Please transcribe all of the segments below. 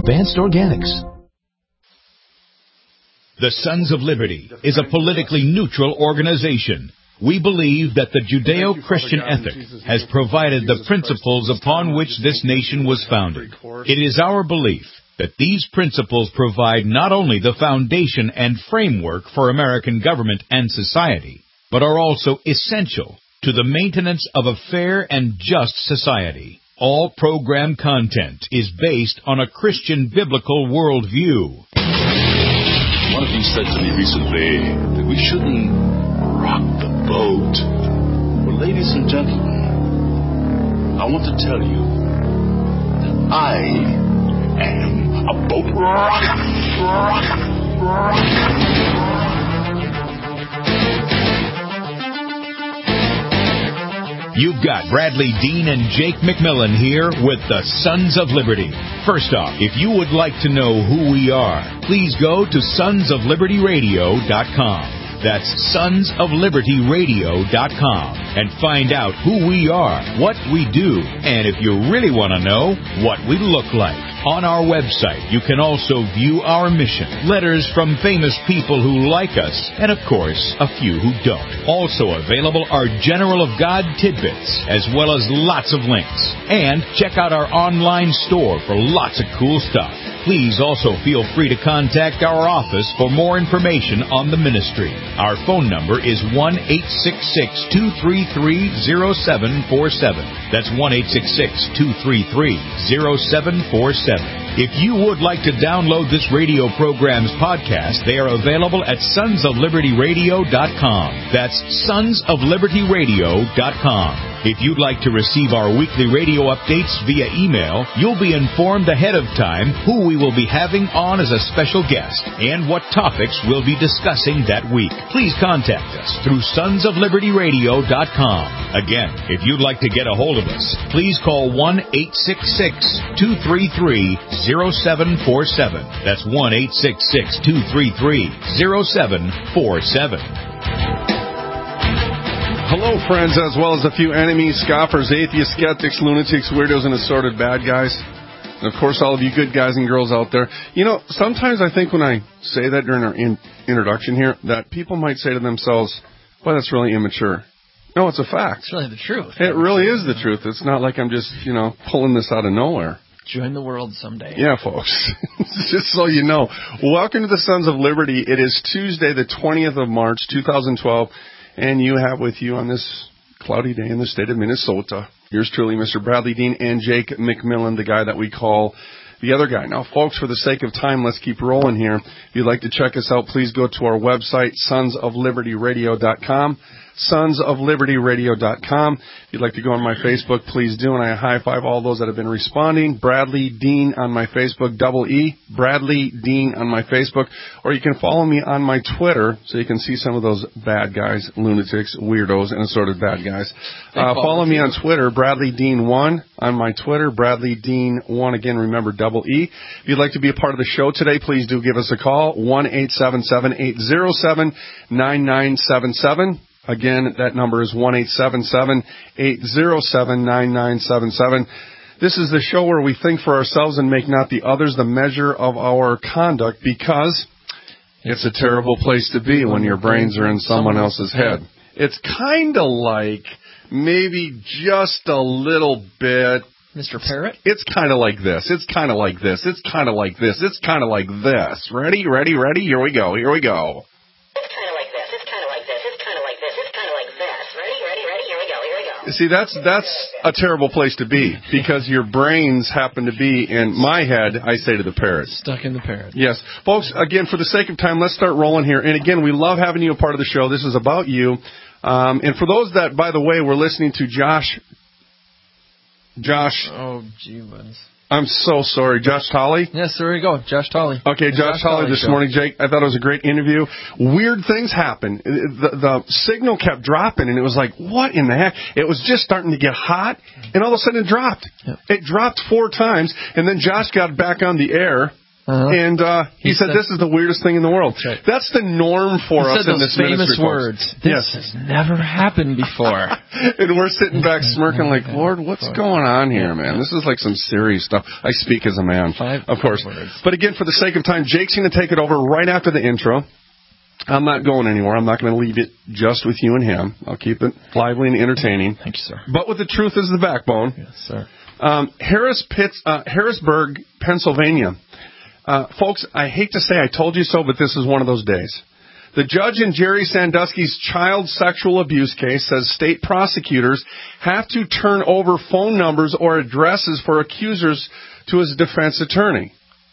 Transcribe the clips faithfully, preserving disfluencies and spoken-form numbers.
Advanced Organics. The Sons of Liberty is a politically neutral organization. We believe that the Judeo-Christian ethic has provided the principles upon which this nation was founded. It is our belief that these principles provide not only the foundation and framework for American government and society, but are also essential to the maintenance of a fair and just society. All program content is based on a Christian biblical worldview. One of you said to me recently that we shouldn't rock the boat. Well, ladies and gentlemen, I want to tell you that I am a boat rocker. rocker, rocker. You've got Bradley Dean and Jake McMillan here with the Sons of Liberty. First off, if you would like to know who we are, please go to sons of liberty radio dot com. That's sons of liberty radio dot com and find out who we are, what we do, and if you really want to know, what we look like. On our website, you can also view our mission, letters from famous people who like us, and of course, a few who don't. Also available are General of God tidbits, as well as lots of links. And check out our online store for lots of cool stuff. Please also feel free to contact our office for more information on the ministry. Our phone number is one eight six six, two three three, zero seven four seven. That's one eight six six, two three three, zero seven four seven. If you would like to download this radio program's podcast, they are available at sons of liberty radio dot com. That's sons of liberty radio dot com. If you'd like to receive our weekly radio updates via email, you'll be informed ahead of time who we will be having on as a special guest and what topics we'll be discussing that week. Please contact us through sons of liberty radio dot com. Again, if you'd like to get a hold of us, please call one eight six six, two three three, zero seven four seven. That's one eight six six, two three three, zero seven four seven. Hello, friends, as well as a few enemies, scoffers, atheists, skeptics, lunatics, weirdos, and assorted bad guys. And, of course, all of you good guys and girls out there. You know, sometimes I think when I say that during our in- introduction here, that people might say to themselves, well, that's really immature. No, it's a fact. It's really the truth. It really is the truth. It's not like I'm just, you know, pulling this out of nowhere. Join the world someday. Yeah, folks. Just so you know. Welcome to the Sons of Liberty. It is Tuesday, the twentieth of March, two thousand twelve. And you have with you on this cloudy day in the state of Minnesota, yours truly, Mister Bradley Dean and Jake McMillan, the guy that we call the other guy. Now, folks, for the sake of time, let's keep rolling here. If you'd like to check us out, please go to our website, sons of liberty radio dot com. sons of liberty radio dot com. If you'd like to go on my Facebook, please do, and I high-five all those that have been responding. Bradley Dean on my Facebook, double E, Bradley Dean on my Facebook, or you can follow me on my Twitter so you can see some of those bad guys, lunatics, weirdos, and assorted bad guys. Uh, follow me on Twitter, Bradley Dean one on my Twitter, Bradley Dean one, again, remember, double E. If you'd like to be a part of the show today, please do give us a call, one eight seven seven, eight zero seven, nine nine seven seven. Again, that number is one eight seven seven, eight zero seven, nine nine seven seven. This is the show where we think for ourselves and make not the others the measure of our conduct, because it's a terrible place to be when your brains are in someone else's head. It's kind of like maybe just a little bit... Mister Parrot? It's kind of like this. It's kind of like this. It's kind of like this. It's kind of like this. Ready? Ready? Ready? Here we go. Here we go. See, that's that's a terrible place to be, because your brains happen to be in my head, I say to the parrot. Stuck in the parrot. Yes. Folks, again, for the sake of time, let's start rolling here. And again, we love having you a part of the show. This is about you. Um, and for those that, by the way, we're listening to Josh. Josh. Oh, gee whiz. I'm so sorry. Josh Tolley? Yes, there we go. Josh Tolley. Okay, Josh, Josh Tolley this show. morning, Jake. I thought it was a great interview. Weird things happened. The, the signal kept dropping, and it was like, what in the heck? It was just starting to get hot, and all of a sudden it dropped. Yep. It dropped four times, and then Josh got back on the air, Uh-huh. And uh, he, he said, said, this is the weirdest thing in the world. That's, right. That's the norm for he us said in those this famous ministry, words. Folks. This yes. has never happened before. And we're sitting back smirking like, Lord, what's going on here, man? This is like some serious stuff. I speak as a man, Five of course. Words. But again, for the sake of time, Jake's going to take it over right after the intro. I'm not going anywhere. I'm not going to leave it just with you and him. I'll keep it lively and entertaining. Thank you, sir. But with the truth as the backbone. Yes, sir. Um, Harris, Pitts, uh, Harrisburg, Pennsylvania. Uh, folks, I hate to say I told you so, but this is one of those days. The judge in Jerry Sandusky's child sexual abuse case says state prosecutors have to turn over phone numbers or addresses for accusers to his defense attorney.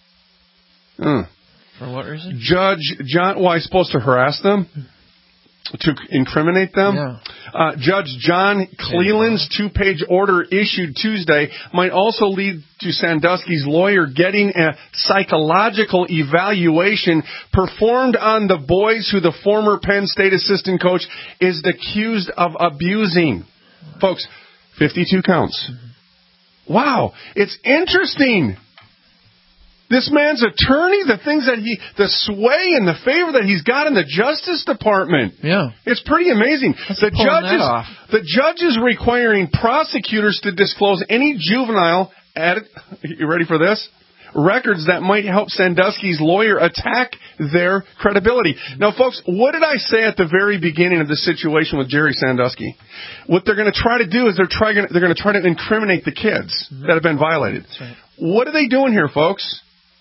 Uh. For what reason? Judge John, why, well, supposed to harass them? To incriminate them? Yeah. Uh, Judge John Cleland's two-page order issued Tuesday might also lead to Sandusky's lawyer getting a psychological evaluation performed on the boys who the former Penn State assistant coach is accused of abusing. Folks, fifty-two counts. Wow, it's interesting. This man's attorney, the things that he, the sway and the favor that he's got in the Justice Department. Yeah. It's pretty amazing. Let's the pull judge that is, off. the judge is requiring prosecutors to disclose any juvenile, added, you ready for this? Records that might help Sandusky's lawyer attack their credibility. Now, folks, what did I say at the very beginning of the situation with Jerry Sandusky? What they're going to try to do is they're trying, they're going to try to incriminate the kids mm-hmm. that have been violated. That's right. What are they doing here, folks?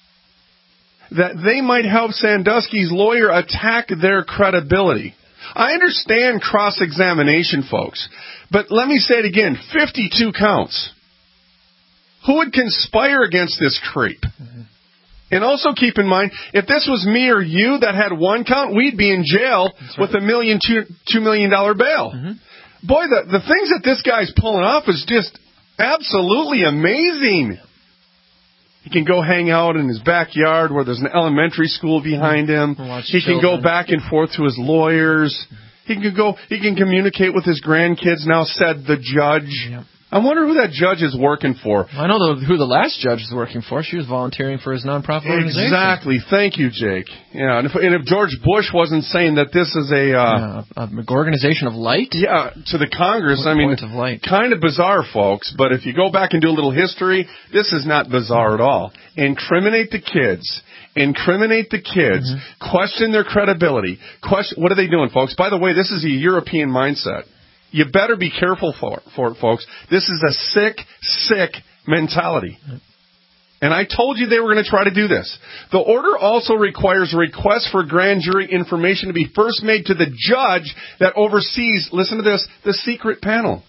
That they might help Sandusky's lawyer attack their credibility. I understand cross-examination, folks, but let me say it again, fifty-two counts. Who would conspire against this creep? Mm-hmm. And also keep in mind, if this was me or you that had one count, we'd be in jail right. with a million, two, two million dollar bail. Mm-hmm. Boy, the, the things that this guy's pulling off is just absolutely amazing. He can go hang out in his backyard where there's an elementary school behind him. He can go back and forth to his lawyers. He can go. He can communicate with his grandkids. Now, said the judge. Yep. I wonder who that judge is working for. I know the, who the last judge is working for. She was volunteering for his nonprofit organization. Exactly. Thank you, Jake. Yeah, and if, and if George Bush wasn't saying that this is a... Uh, yeah, an organization of light? Yeah, to the Congress, what I mean, point of light? Kind of bizarre, folks, but if you go back and do a little history, this is not bizarre at all. Incriminate the kids. Incriminate the kids. Mm-hmm. Question their credibility. Question. What are they doing, folks? By the way, this is a European mindset. You better be careful for, for it, folks. This is a sick, sick mentality. And I told you they were going to try to do this. The order also requires requests for grand jury information to be first made to the judge that oversees, listen to this, the secret panel.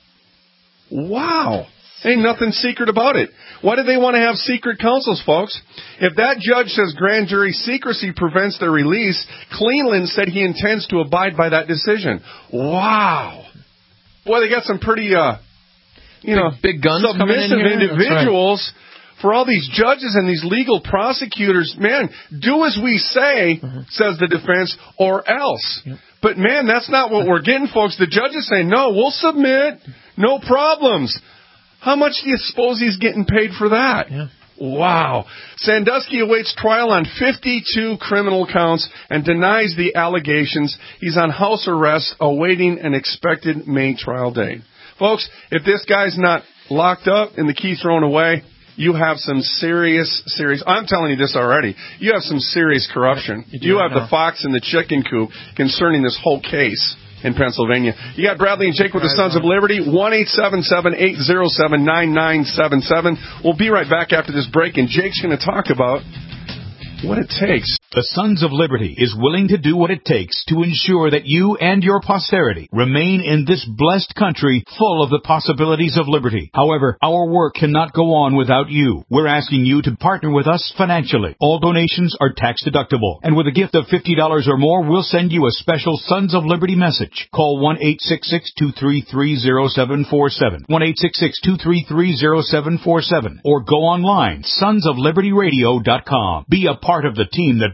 Wow. Ain't nothing secret about it. Why do they want to have secret counsels, folks? If that judge says grand jury secrecy prevents their release, Cleland said he intends to abide by that decision. Wow. Boy, they got some pretty, uh, you big, know, big guns submissive coming in here. individuals. Right. For all these judges and these legal prosecutors, man, do as we say, mm-hmm. says the defense, or else. Yep. But, man, that's not what we're getting, folks. The judges say, no, we'll submit. No problems. How much do you suppose he's getting paid for that? Yeah. Wow. Sandusky awaits trial on fifty-two criminal counts and denies the allegations. He's on house arrest awaiting an expected May trial date. Folks, if this guy's not locked up and the key thrown away, you have some serious, serious, I'm telling you this already, you have some serious corruption. You, you have the fox and the chicken coop concerning this whole case in Pennsylvania. You got Bradley and Jake with the Sons of Liberty, one eight seven seven, eight zero seven, nine nine seven seven. We'll be right back after this break, and Jake's going to talk about what it takes. The Sons of Liberty is willing to do what it takes to ensure that you and your posterity remain in this blessed country full of the possibilities of liberty. However, our work cannot go on without you. We're asking you to partner with us financially. All donations are tax deductible. And with a gift of fifty dollars or more, we'll send you a special Sons of Liberty message. Call one eight six six, two three three, zero seven four seven. one eight six six, two three three, zero seven four seven. Or go online, sons of liberty radio dot com. Be a part of the team that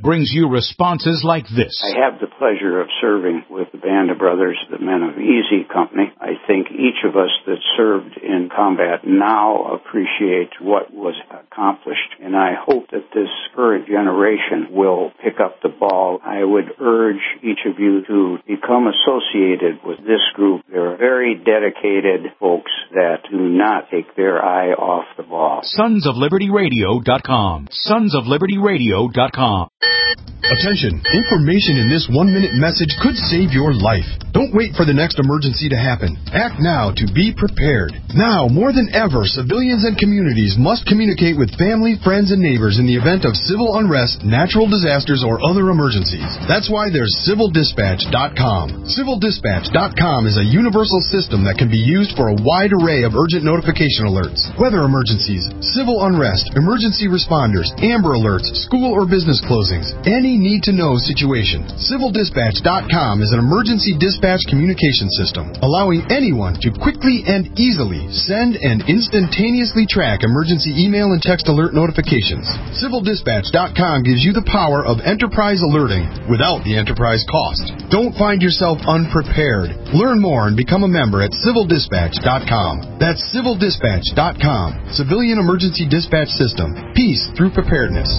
brings you responses like this. I have the pleasure of serving with the Band of Brothers, the Men of Easy Company. I think each of us that served in combat now appreciate what was accomplished, and I hope that this current generation will pick up the ball. I would urge each of you to become associated with this group. They're very dedicated folks that do not take their eye off the ball. Sons of Liberty Radio dot com. Sons of Liberty Radio dot com. Attention! Information in this one-minute message could save your life. Don't wait for the next emergency to happen. Act now to be prepared. Now, more than ever, civilians and communities must communicate with family, friends, and neighbors in the event of civil unrest, natural disasters, or other emergencies. That's why there's Civil Dispatch dot com. Civil Dispatch dot com is a universal system that can be used for a wide array of urgent notification alerts. Weather emergencies, civil unrest, emergency responders, Amber Alerts, school or business closings, any need-to-know situation. Civil Dispatch dot com is an emergency dispatch communication system, allowing anyone to quickly and easily send and instantaneously track emergency email and text alert notifications. Civil Dispatch dot com gives you the power of enterprise alerting without the enterprise cost. Don't find yourself unprepared. Learn more and become a member at Civil Dispatch dot com. That's Civil Dispatch dot com. Civilian Emergency Dispatch System. Peace through preparedness.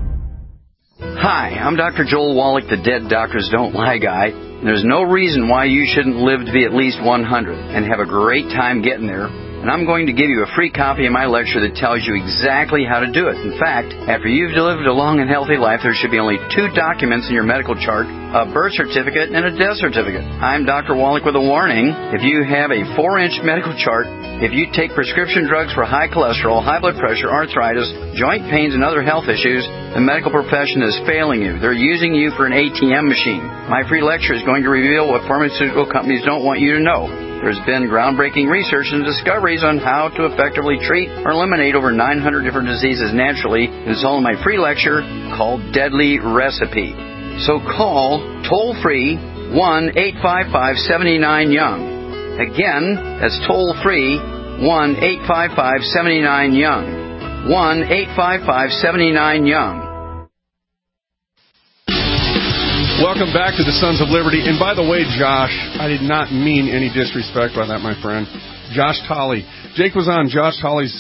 Hi, I'm Doctor Joel Wallach, the Dead Doctors Don't Lie guy. There's no reason why you shouldn't live to be at least one hundred and have a great time getting there. And I'm going to give you a free copy of my lecture that tells you exactly how to do it. In fact, after you've lived a long and healthy life, there should be only two documents in your medical chart, a birth certificate and a death certificate. I'm Doctor Wallach with a warning. If you have a four-inch medical chart, if you take prescription drugs for high cholesterol, high blood pressure, arthritis, joint pains, and other health issues, the medical profession is failing you. They're using you for an A T M machine. My free lecture is going to reveal what pharmaceutical companies don't want you to know. There's been groundbreaking research and discoveries on how to effectively treat or eliminate over nine hundred different diseases naturally. It's all in my free lecture called Deadly Recipe. So call toll-free one eight five five, seven nine, young. Again, that's toll-free one eight five five, seven nine, young. one eight five five, seven nine, young. Welcome back to the Sons of Liberty. And by the way, Josh, I did not mean any disrespect by that, my friend. Josh Tolley. Jake was on Josh Tolley's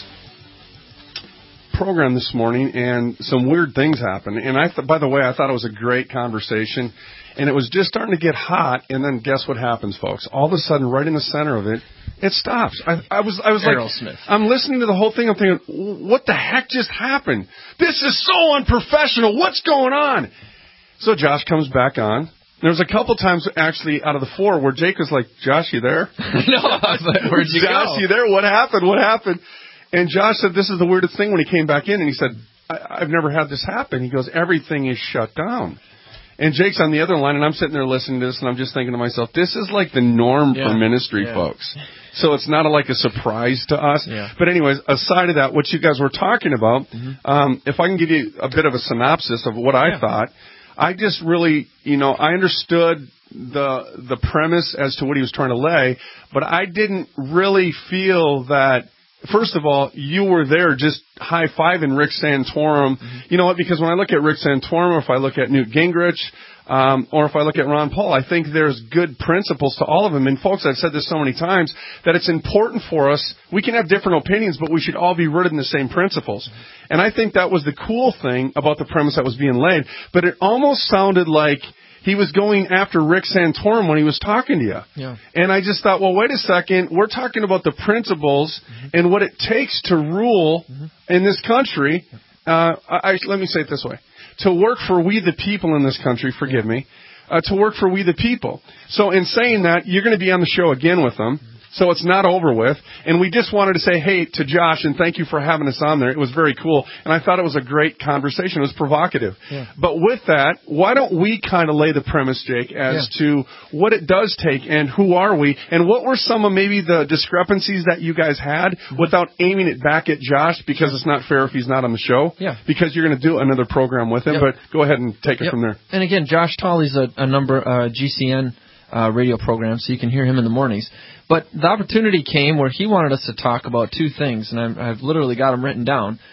program this morning, and some weird things happened. And I, th- by the way, I thought it was a great conversation. And it was just starting to get hot, and then guess what happens, folks? All of a sudden, right in the center of it, it stops. I, I was, I was like, Smith. I'm listening to the whole thing. I'm thinking, what the heck just happened? This is so unprofessional. What's going on? So Josh comes back on. There was a couple times, actually, out of the four where Jake was like, Josh, you there? no, I was like, where'd you Josh, go? you there? What happened? What happened? And Josh said, this is the weirdest thing when he came back in, and he said, I- I've never had this happen. He goes, everything is shut down. And Jake's on the other line, and I'm sitting there listening to this, and I'm just thinking to myself, this is like the norm Yeah. for ministry, Yeah. folks. So it's not a, like a surprise to us. Yeah. But anyways, aside of that, what you guys were talking about, mm-hmm. um, if I can give you a bit of a synopsis of what I yeah. thought, I just really, you know, I understood the the premise as to what he was trying to lay, but I didn't really feel that. First of all, you were there just high-fiving Rick Santorum. Mm-hmm. You know what? Because when I look at Rick Santorum, or if I look at Newt Gingrich, um, or if I look at Ron Paul, I think there's good principles to all of them. And, folks, I've said this so many times, that it's important for us. We can have different opinions, but we should all be rooted in the same principles. Mm-hmm. And I think that was the cool thing about the premise that was being laid. But it almost sounded like he was going after Rick Santorum when he was talking to you. Yeah. And I just thought, well, wait a second. We're talking about the principles mm-hmm. and what it takes to rule mm-hmm. in this country. Uh, I, let me say it this way. To work for we the people in this country, forgive me, uh, to work for we the people. So in saying that, you're going to be on the show again with them. So it's not over with. And we just wanted to say, hey, to Josh, and thank you for having us on there. It was very cool. And I thought it was a great conversation. It was provocative. Yeah. But with that, why don't we kind of lay the premise, Jake, as yeah. to what it does take and who are we, and what were some of maybe the discrepancies that you guys had mm-hmm. without aiming it back at Josh, because it's not fair if he's not on the show, yeah. because you're going to do another program with him. Yep. But go ahead and take yep. it from there. And again, Josh Tolley's a, a number uh, G C N uh, radio program, so you can hear him in the mornings. But the opportunity came where he wanted us to talk about two things, and I've, I've literally got them written down.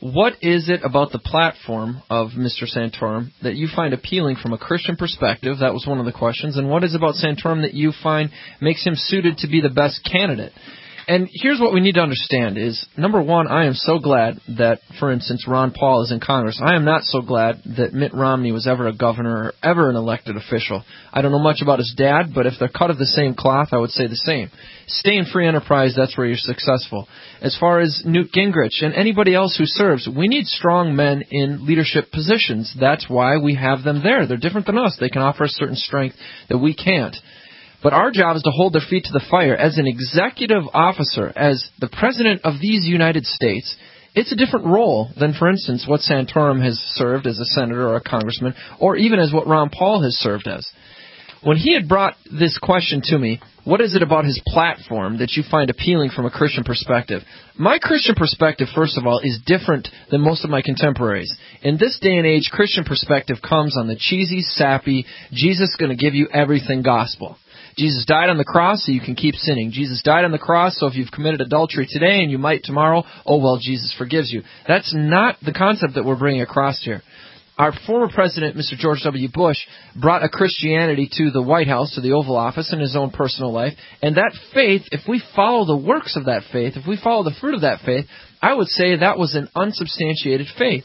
What is it about the platform of Mister Santorum that you find appealing from a Christian perspective? That was one of the questions. And what is it about Santorum that you find makes him suited to be the best candidate? And here's what we need to understand is, number one, I am so glad that, for instance, Ron Paul is in Congress. I am not so glad that Mitt Romney was ever a governor or ever an elected official. I don't know much about his dad, but if they're cut of the same cloth, I would say the same. Stay in free enterprise, that's where you're successful. As far as Newt Gingrich and anybody else who serves, we need strong men in leadership positions. That's why we have them there. They're different than us. They can offer a certain strength that we can't. But our job is to hold their feet to the fire. As an executive officer, as the president of these United States, it's a different role than, for instance, what Santorum has served as a senator or a congressman, or even as what Ron Paul has served as. When he had brought this question to me, what is it about his platform that you find appealing from a Christian perspective? My Christian perspective, first of all, is different than most of my contemporaries. In this day and age, Christian perspective comes on the cheesy, sappy, Jesus going to give you everything gospel. Jesus died on the cross so you can keep sinning. Jesus died on the cross so if you've committed adultery today and you might tomorrow, oh, well, Jesus forgives you. That's not the concept that we're bringing across here. Our former president, Mister George W. Bush, brought a Christianity to the White House, to the Oval Office, in his own personal life. And that faith, if we follow the works of that faith, if we follow the fruit of that faith, I would say that was an unsubstantiated faith.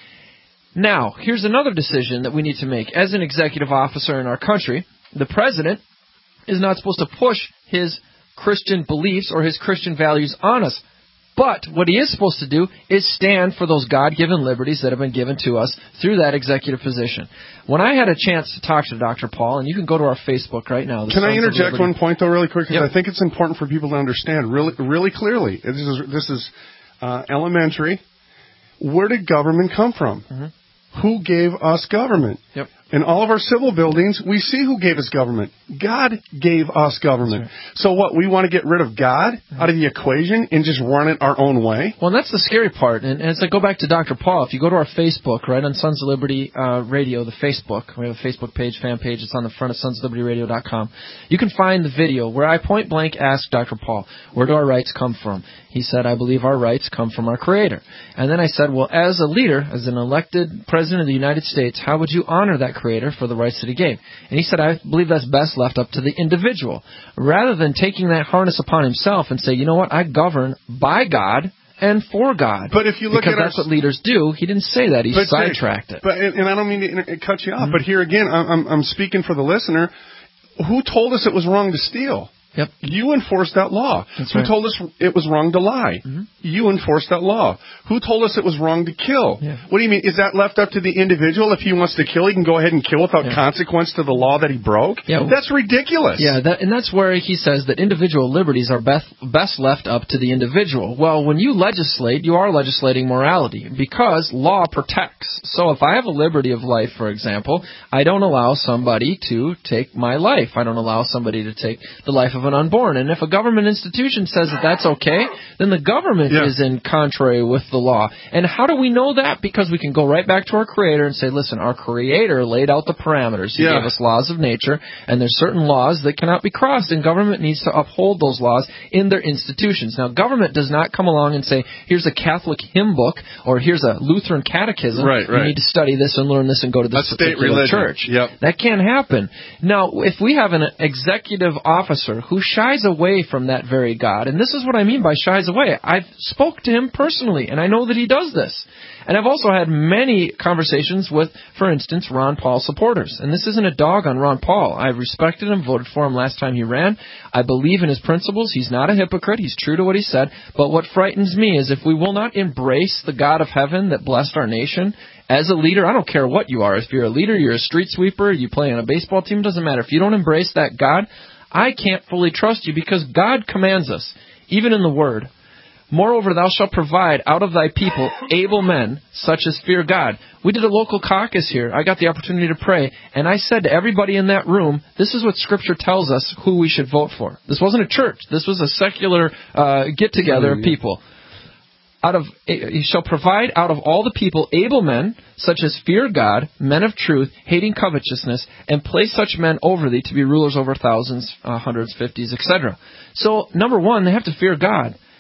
Now, here's another decision that we need to make. As an executive officer in our country, the president is not supposed to push his Christian beliefs or his Christian values on us. But what he is supposed to do is stand for those God-given liberties that have been given to us through that executive position. When I had a chance to talk to Doctor Paul, and you can go to our Facebook right now. Can I interject one point, though, really quick? Because yep. I think it's important for people to understand really, really clearly. This is, this is uh, elementary. Where did government come from? Mm-hmm. Who gave us government? Yep. In all of our civil buildings, we see who gave us government. God gave us government. Right. So what, we want to get rid of God mm-hmm. out of the equation and just run it our own way? Well, that's the scary part. And, and as I go back to Doctor Paul, if you go to our Facebook, right, on Sons of Liberty uh, Radio, the Facebook, we have a Facebook page, fan page, it's on the front of sons of liberty radio dot com. You can find the video where I point blank asked Doctor Paul, where do our rights come from? He said, I believe our rights come from our Creator. And then I said, well, as a leader, as an elected president of the United States, how would you honor that Creator for the rights that he gave? And he said, I believe that's best left up to the individual. Rather than taking that harness upon himself and say, you know what, I govern by God and for God. But if you look because at that's our, what leaders do. He didn't say that. He but sidetracked Dave, it. But and I don't mean to inter- cut you off, Mm-hmm. but here again, I'm, I'm speaking for the listener. Who told us it was wrong to steal? Yep. You enforced that law. That's Who right. told us it was wrong to lie? Mm-hmm. You enforced that law. Who told us it was wrong to kill? Yeah. What do you mean? Is that left up to the individual? If he wants to kill, he can go ahead and kill without yeah. consequence to the law that he broke? Yeah. That's ridiculous. Yeah, that, and that's where he says that individual liberties are best, best left up to the individual. Well, when you legislate, you are legislating morality because law protects. So if I have a liberty of life, for example, I don't allow somebody to take my life. I don't allow somebody to take the life of an unborn. And if a government institution says that that's okay, then the government yeah. is in contrary with the law. And how do we know that? Because we can go right back to our Creator and say, listen, our Creator laid out the parameters. He yeah. gave us laws of nature, and there's certain laws that cannot be crossed, and government needs to uphold those laws in their institutions. Now, government does not come along and say, here's a Catholic hymn book, or here's a Lutheran catechism. Right, right. You need to study this and learn this and go to this a particular state religion. church. Yep. That can't happen. Now, if we have an executive officer who shies away from that very God, and this is what I mean by shies away. I've spoke to him personally, and I know that he does this. And I've also had many conversations with, for instance, Ron Paul supporters. And this isn't a dog on Ron Paul. I respected him, voted for him last time he ran. I believe in his principles. He's not a hypocrite. He's true to what he said. But what frightens me is if we will not embrace the God of heaven that blessed our nation, as a leader, I don't care what you are. If you're a leader, you're a street sweeper, you play on a baseball team, doesn't matter. If you don't embrace that God, I can't fully trust you because God commands us, even in the Word. Moreover, thou shalt provide out of thy people able men, such as fear God. We did a local caucus here. I got the opportunity to pray, and I said to everybody in that room, this is what Scripture tells us who we should vote for. This wasn't a church. This was a secular uh, get-together of people. Out of he shall provide out of all the people able men, such as fear God, men of truth, hating covetousness, and place such men over thee to be rulers over thousands, uh, hundreds, fifties, et cetera. So, number one, they have to fear God.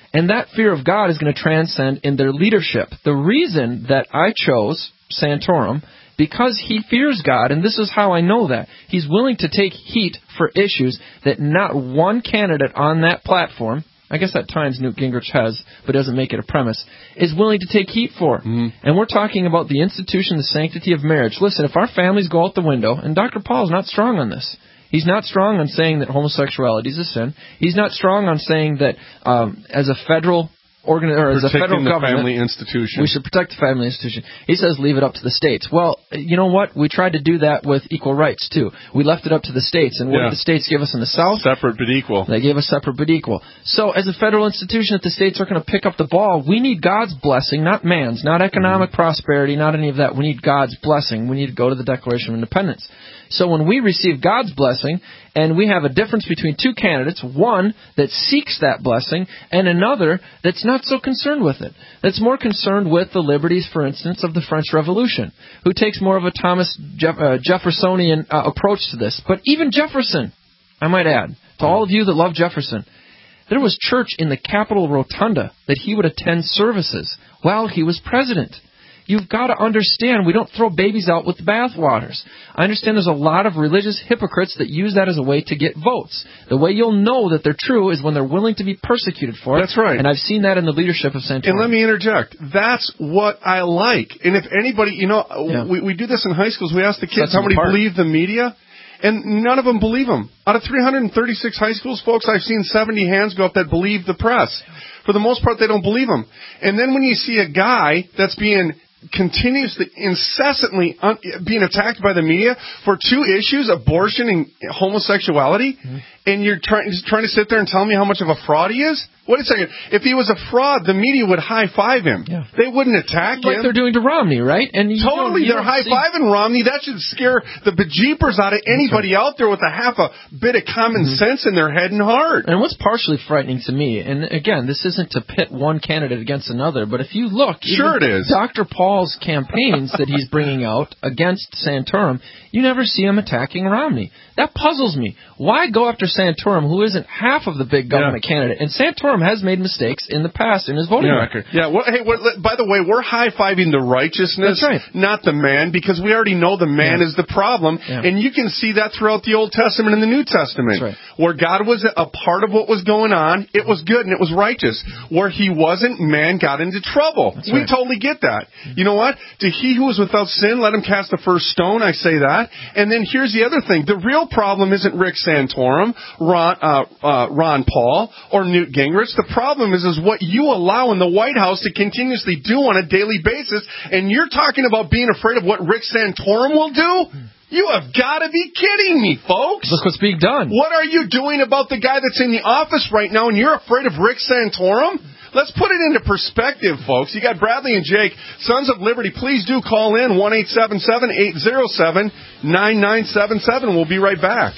And that fear of God is going to transcend in their leadership. The reason that I chose Santorum, because he fears God, and this is how I know that. He's willing to take heat for issues that not one candidate on that platform, I guess at times Newt Gingrich has, but doesn't make it a premise, is willing to take heat for. Mm-hmm. And we're talking about the institution, the sanctity of marriage. Listen, if our families go out the window, and Doctor Paul's not strong on this. He's not strong on saying that homosexuality is a sin. He's not strong on saying that um, as a federal organ or as a federal the government, family institution. we should protect the family institution. He says leave it up to the states. Well, you know what? We tried to do that with equal rights, too. We left it up to the states. And what yeah. did the states give us in the South? Separate but equal. They gave us separate but equal. So as a federal institution, if the states are going to pick up the ball, we need God's blessing, not man's, not economic mm-hmm. prosperity, not any of that. We need God's blessing. We need to go to the Declaration of Independence. So when we receive God's blessing, and we have a difference between two candidates, one that seeks that blessing, and another that's not so concerned with it, that's more concerned with the liberties, for instance, of the French Revolution, who takes more of a Thomas Jeff- uh, Jeffersonian uh, approach to this. But even Jefferson, I might add, to all of you that love Jefferson, there was church in the Capitol Rotunda that he would attend services while he was president. You've got to understand, we don't throw babies out with the bathwaters. I understand there's a lot of religious hypocrites that use that as a way to get votes. The way you'll know that they're true is when they're willing to be persecuted for it. That's right. And I've seen that in the leadership of Santorum. And let me interject. That's what I like. And if anybody, you know, yeah. we, we do this in high schools. We ask the kids Sets how many apart. believe the media. And none of them believe them. Out of three hundred thirty-six high schools, folks, I've seen seventy hands go up that believe the press. For the most part, they don't believe them. And then when you see a guy that's being continuously, incessantly un- being attacked by the media for two issues, abortion and homosexuality, mm-hmm. and you're trying trying to sit there and tell me how much of a fraud he is? Wait a second. If he was a fraud, the media would high-five him. Yeah. They wouldn't attack like him. Like they're doing to Romney, right? And you Totally. you they're high-fiving see... Romney. That should scare the bejeepers out of anybody right. out there with a half a bit of common mm-hmm. sense in their head and heart. And what's partially frightening to me, and again, this isn't to pit one candidate against another, but if you look, sure it is. Doctor Paul's campaigns that he's bringing out against Santorum, you never see him attacking Romney. That puzzles me. Why go after Santorum, who isn't half of the big government yeah. candidate? And Santorum has made mistakes in the past in his voting yeah. record. Yeah. Well, hey, well, by the way, we're high-fiving the righteousness, right. not the man, because we already know the man yeah. is the problem. Yeah. And you can see that throughout the Old Testament and the New Testament. Right. Where God was a part of what was going on, it was good and it was righteous. Where he wasn't, man got into trouble. That's we right. totally get that. You know what? To he who is without sin, let him cast the first stone. I say that. And then here's the other thing. The real problem isn't Rick Santorum, Ron, uh, uh, Ron Paul, or Newt Gingrich. The problem is, is what you allow in the White House to continuously do on a daily basis. And you're talking about being afraid of what Rick Santorum will do? You have got to be kidding me, folks. Look what's being done. What are you doing about the guy that's in the office right now and you're afraid of Rick Santorum? Let's put it into perspective, folks. You got Bradley and Jake, Sons of Liberty. Please do call in one eight seven seven, eight zero seven, nine nine seven seven. We'll be right back.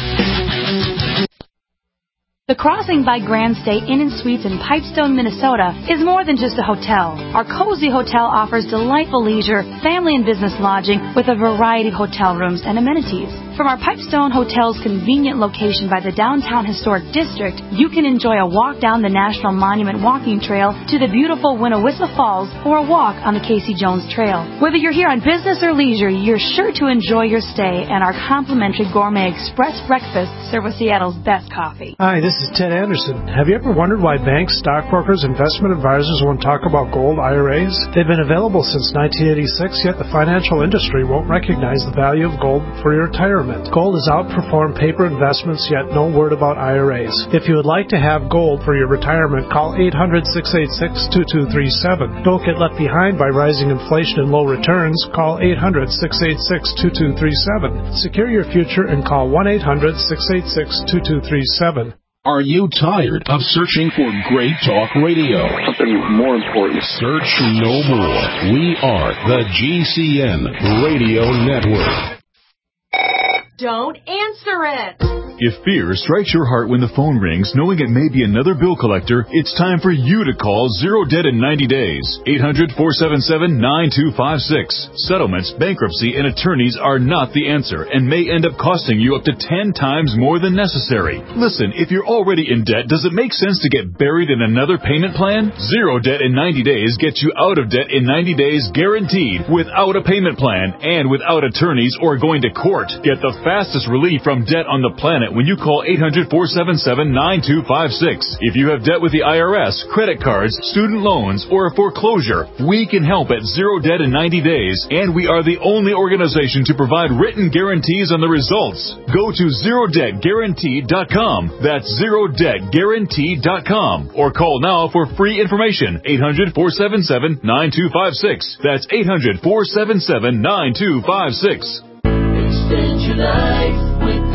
The Crossing by Grand State Inn and Suites in Pipestone, Minnesota is more than just a hotel. Our cozy hotel offers delightful leisure, family and business lodging with a variety of hotel rooms and amenities. From our Pipestone Hotel's convenient location by the downtown historic district, you can enjoy a walk down the National Monument Walking Trail to the beautiful Winnewissa Falls or a walk on the Casey Jones Trail. Whether you're here on business or leisure, you're sure to enjoy your stay and our complimentary gourmet express breakfast served with Seattle's best coffee. Hi, this is Ted Anderson. Have you ever wondered why banks, stockbrokers, investment advisors won't talk about gold I R As? They've been available since nineteen eighty-six, yet the financial industry won't recognize the value of gold for your retirement. Gold has outperformed paper investments, yet no word about I R As. If you would like to have gold for your retirement, call eight hundred, six eight six, two two three seven. Don't get left behind by rising inflation and low returns. Call eight hundred, six eight six, two two three seven. Secure your future and call one eight hundred, six eight six, two two three seven. Are you tired of searching for great talk radio? Something more important. Search no more. We are the G C N Radio Network. Don't answer it. If fear strikes your heart when the phone rings, knowing it may be another bill collector, it's time for you to call Zero Debt in ninety days. eight hundred, four seven seven, nine two five six. Settlements, bankruptcy, and attorneys are not the answer and may end up costing you up to ten times more than necessary. Listen, if you're already in debt, does it make sense to get buried in another payment plan? Zero Debt in ninety days gets you out of debt in ninety days guaranteed, without a payment plan and without attorneys or going to court. Get the fastest relief from debt on the planet when you call eight hundred, four seven seven, nine two five six. If you have debt with the I R S, credit cards, student loans, or a foreclosure, we can help at Zero Debt in ninety days, and we are the only organization to provide written guarantees on the results. Go to zero debt guaranteed dot com. That's zero debt guaranteed dot com. Or call now for free information. eight hundred, four seven seven, nine two five six. That's eight hundred, four seven seven, nine two five six. Extend your life with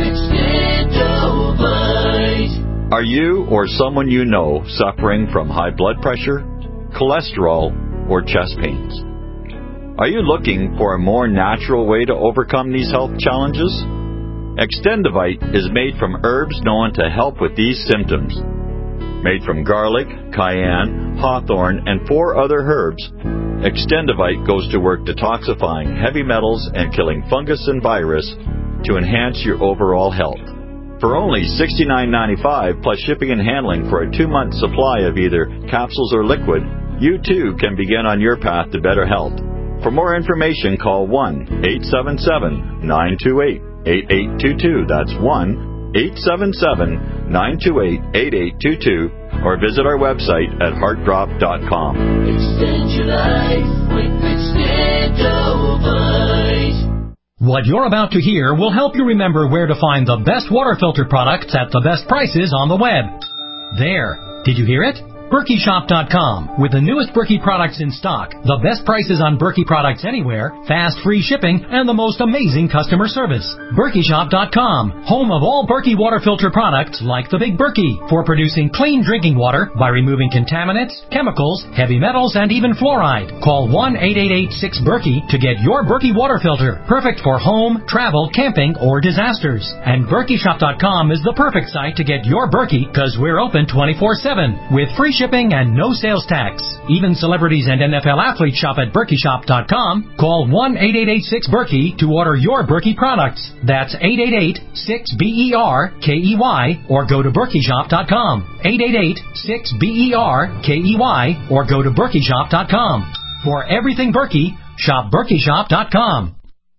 Extendovite. Are you or someone you know suffering from high blood pressure, cholesterol, or chest pains? Are you looking for a more natural way to overcome these health challenges? Extendovite is made from herbs known to help with these symptoms. Made from garlic, cayenne, hawthorn, and four other herbs, Extendovite goes to work detoxifying heavy metals and killing fungus and virus to enhance your overall health. For only sixty-nine ninety-five plus shipping and handling for a two-month supply of either capsules or liquid, you too can begin on your path to better health. For more information, call one eight seven seven, nine two eight, eight eight two two. That's one eight seven seven, nine two eight, eight eight two two, or visit our website at heart drop dot com. Extend your life with Extendovite. What you're about to hear will help you remember where to find the best water filter products at the best prices on the web. There. Did you hear it? Berkey Shop dot com. With the newest Berkey products in stock, the best prices on Berkey products anywhere, fast free shipping, and the most amazing customer service. Berkey Shop dot com. Home of all Berkey water filter products like the Big Berkey for producing clean drinking water by removing contaminants, chemicals, heavy metals, and even fluoride. Call one eight eight eight, six, Berkey to get your Berkey water filter. Perfect for home, travel, camping, or disasters. And Berkey Shop dot com is the perfect site to get your Berkey because we're open twenty-four seven with free shipping and no sales tax. Even celebrities and N F L athletes shop at Berkey Shop dot com. Call one eight eight eight, six, Berkey to order your Berkey products. That's eight eight eight, six, B E R K E Y or go to Berkey Shop dot com. eight eight eight, six, B E R K E Y or go to Berkey Shop dot com. For everything Berkey, shop Berkey Shop dot com.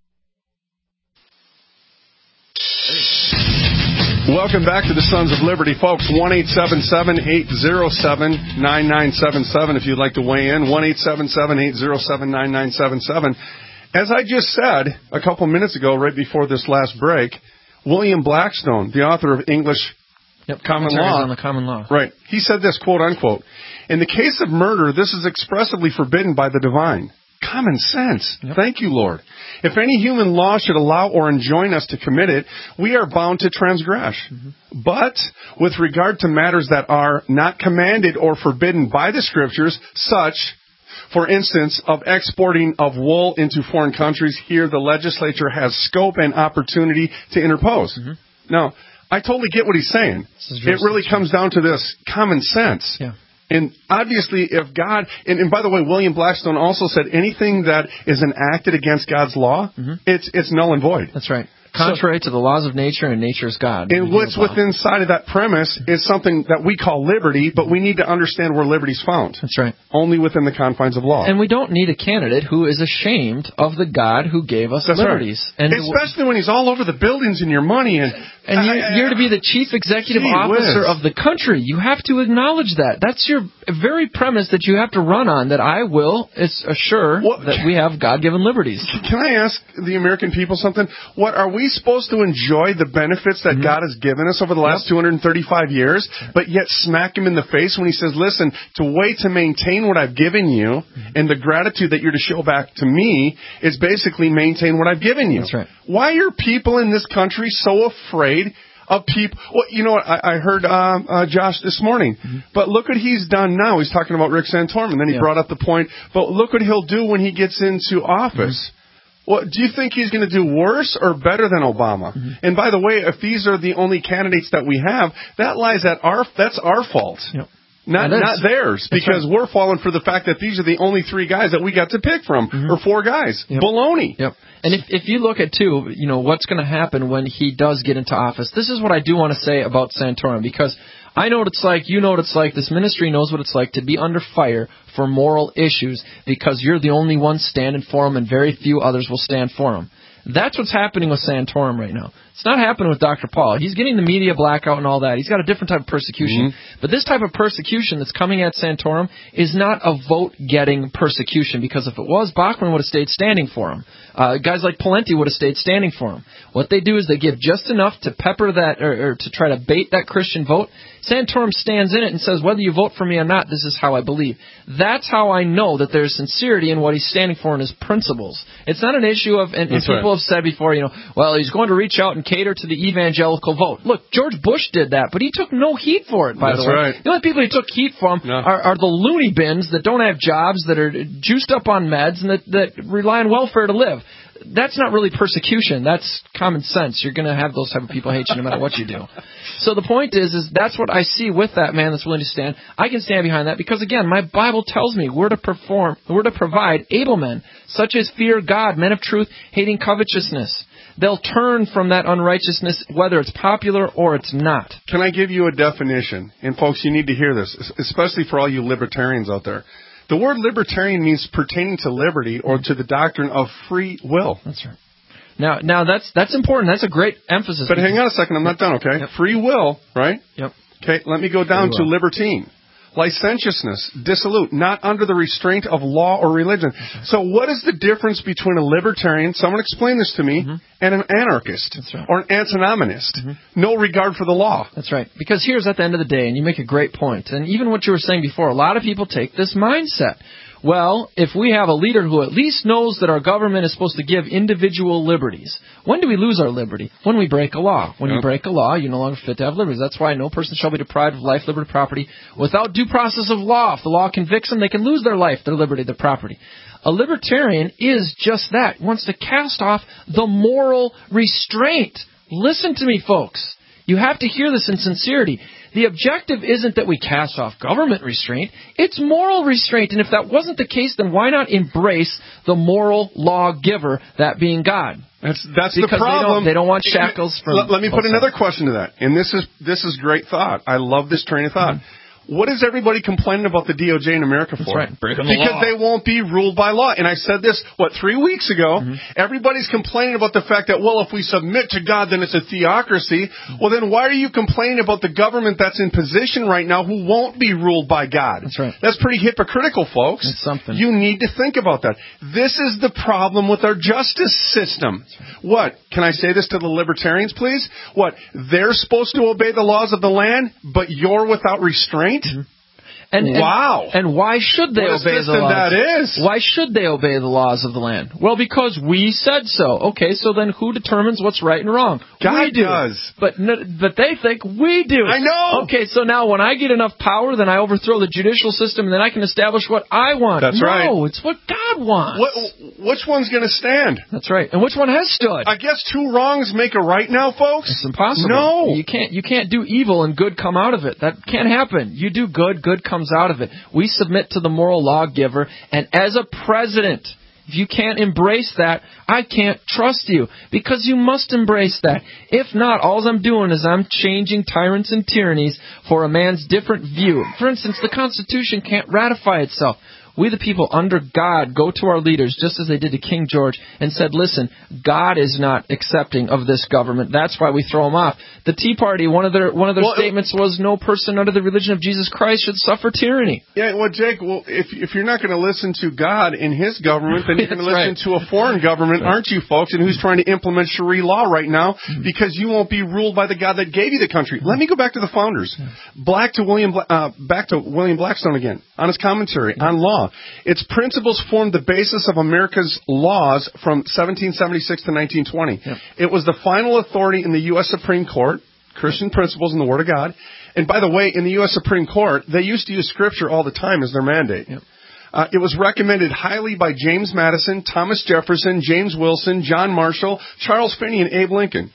Welcome back to the Sons of Liberty, folks. one eight seven seven, eight zero seven, nine nine seven seven if you'd like to weigh in. one eight seven seven, eight zero seven, nine nine seven seven. As I just said a couple minutes ago, right before this last break, William Blackstone, the author of English yep, Common Law, on the Common Law, right? He said this, quote unquote, "In the case of murder, this is expressly forbidden by the divine." Common sense. Yep. Thank you, Lord. If any human law should allow or enjoin us to commit it, we are bound to transgress. Mm-hmm. But with regard to matters that are not commanded or forbidden by the Scriptures, such, for instance, of exporting of wool into foreign countries, here the legislature has scope and opportunity to interpose. Mm-hmm. Now, I totally get what he's saying. It really comes down to this common sense. Yeah. And obviously, if God, and, and by the way, William Blackstone also said anything that is enacted against God's law, mm-hmm. it's it's null and void. That's right. Contrary so, to the laws of nature, and nature's God. And what's within inside of that premise is something that we call liberty, but we need to understand where liberty's found. That's right. Only within the confines of law. And we don't need a candidate who is ashamed of the God who gave us That's liberties. Right. And especially when he's all over the buildings and your money. And, and you, you're to be the chief executive officer whiz. of the country. You have to acknowledge that. That's your very premise that you have to run on, that I will assure what? that we have God-given liberties. Can I ask the American people something? What are we supposed to enjoy the benefits that mm-hmm. God has given us over the last yep. two hundred thirty-five years, but yet smack him in the face when he says, listen, to wait to maintain what I've given you mm-hmm. and the gratitude that you're to show back to me is basically maintain what I've given you. That's right. Why are people in this country so afraid of people? Well, you know what? I, I heard uh, uh, Josh this morning, mm-hmm. but look what he's done now. He's talking about Rick Santorum, and then he yeah. brought up the point, but look what he'll do when he gets into office. Mm-hmm. Well, do you think he's going to do worse or better than Obama? Mm-hmm. And by the way, if these are the only candidates that we have, that lies at our that's our fault. Yep. Not not theirs, because right. we're falling for the fact that these are the only three guys that we got to pick from, mm-hmm. or four guys. Yep. Baloney. Yep. And if if you look at, too, you know, what's going to happen when he does get into office, this is what I do want to say about Santorum, because I know what it's like, you know what it's like, this ministry knows what it's like to be under fire for moral issues because you're the only one standing for them and very few others will stand for them. That's what's happening with Santorum right now. It's not happening with Doctor Paul. He's getting the media blackout and all that. He's got a different type of persecution. Mm-hmm. But this type of persecution that's coming at Santorum is not a vote-getting persecution, because if it was, Bachman would have stayed standing for him. Uh, guys like Pawlenty would have stayed standing for him. What they do is they give just enough to pepper that, or, or to try to bait that Christian vote. Santorum stands in it and says, whether you vote for me or not, this is how I believe. That's how I know that there's sincerity in what he's standing for in his principles. It's not an issue of, and, and people right. have said before, you know, well, he's going to reach out and cater to the evangelical vote. Look, George Bush did that, but he took no heat for it, by That's the way. Right. The only people he took heat from no. are, are the loony bins that don't have jobs, that are juiced up on meds, and that, that rely on welfare to live. That's not really persecution. That's common sense. You're going to have those type of people hate you no matter what you do. So the point is, is that's what I see with that man that's willing to stand. I can stand behind that because, again, my Bible tells me we're to perform, we're to provide able men, such as fear God, men of truth, hating covetousness. They'll turn from that unrighteousness, whether it's popular or it's not. Can I give you a definition? And folks, you need to hear this, especially for all you libertarians out there. The word libertarian means pertaining to liberty or to the doctrine of free will. That's right. Now, now that's that's important. That's a great emphasis. But hang on a second. I'm not done, okay? Yep. Free will, right? Yep. Okay, let me go down to libertine. Licentiousness, dissolute, not under the restraint of law or religion. Okay. So what is the difference between a libertarian, someone explain this to me, mm-hmm. and an anarchist right. or an antinomist? Mm-hmm. No regard for the law. That's right. Because here's at the end of the day, and you make a great point, and even what you were saying before, a lot of people take this mindset. Well, if we have a leader who at least knows that our government is supposed to give individual liberties, when do we lose our liberty? When we break a law. When yep. you break a law, you're no longer fit to have liberties. That's why no person shall be deprived of life, liberty, property without due process of law. If the law convicts them, they can lose their life, their liberty, their property. A libertarian is just that. He wants to cast off the moral restraint. Listen to me, folks. You have to hear this in sincerity. The objective isn't that we cast off government restraint. It's moral restraint. And if that wasn't the case, then why not embrace the moral lawgiver, that being God? That's that's because the problem. They don't, they don't want shackles from... Let, let me put another question to that. And this is this is great thought. I love this train of thought. Mm-hmm. What is everybody complaining about the D O J in America for? That's right. Breaking the because law. They won't be ruled by law. And I said this, what, three weeks ago? Mm-hmm. Everybody's complaining about the fact that, well, if we submit to God, then it's a theocracy. Mm-hmm. Well, then why are you complaining about the government that's in position right now who won't be ruled by God? That's right. That's pretty hypocritical, folks. It's something. You need to think about that. This is the problem with our justice system. Right. What? Can I say this to the libertarians, please? What? They're supposed to obey the laws of the land, but you're without restraint? Mm-hmm. And, and, wow. And why should they what obey the laws? That is? Why should they obey the laws of the land? Well, because we said so. Okay, so then who determines what's right and wrong? God we do. does. But but they think we do. I know. Okay, so now when I get enough power, then I overthrow the judicial system, and then I can establish what I want. That's no, right. No, it's what God wants. What, which one's going to stand? That's right. And which one has stood? I guess two wrongs make a right now, folks? It's impossible. No. You can't, you can't do evil and good come out of it. That can't happen. You do good, good comes out of it. We submit to the moral lawgiver, and as a president, if you can't embrace that, I can't trust you, because you must embrace that. If not, all I'm doing is I'm changing tyrants and tyrannies for a man's different view. For instance, the Constitution can't ratify itself. We, the people, under God, go to our leaders, just as they did to King George, and said, listen, God is not accepting of this government. That's why we throw him off. The Tea Party, one of their one of their well, statements was, no person under the religion of Jesus Christ should suffer tyranny. Yeah, well, Jake, well, if if you're not going to listen to God in his government, then you're going to listen right. to a foreign government, aren't you, folks, and who's trying to implement Sharia law right now, because you won't be ruled by the God that gave you the country. Let me go back to the founders. Black to William, uh, back to William Blackstone again, on his commentary on law. Its principles formed the basis of America's laws from seventeen seventy-six to nineteen twenty. Yep. It was the final authority in the U S Supreme Court, Christian principles and the Word of God. And by the way, in the U S Supreme Court, they used to use Scripture all the time as their mandate. Yep. Uh, it was recommended highly by James Madison, Thomas Jefferson, James Wilson, John Marshall, Charles Finney, and Abe Lincoln.